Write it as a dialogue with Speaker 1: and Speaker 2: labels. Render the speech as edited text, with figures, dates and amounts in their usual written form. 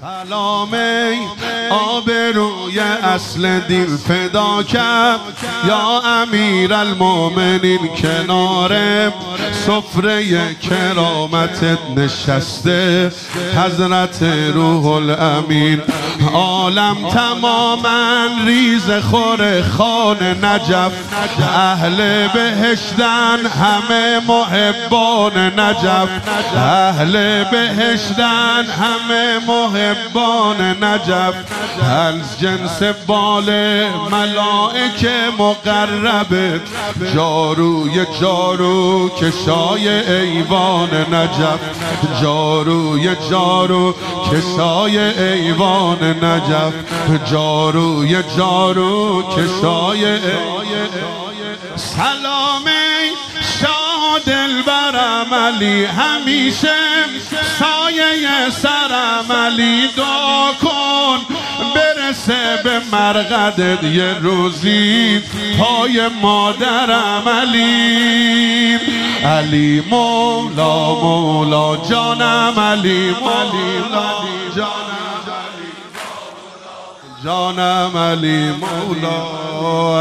Speaker 1: سلام آبروی اصل دین فدا کرد یا امیر المومنین، کنار سفره کرامتت نشسته حضرت روح الامین. عالم تماما ریز خور خان نجف، اهل بهشتن همه محبان نجف، اهل بهشتن همه محبان نجف. از جنس بال ملائکه مقربت، جاروی جارو کشای ایوان نجف، جاروی جارو کشای ایوان نجف، جاروی جارو کشای. سلام شاه دلبرم علی، همیشه سایه سرم علی. دعا کن برسه به مرقدت یه روزی پای مادرم علی. علی مولا مولا جانم علی، مولا جانم علی مولا.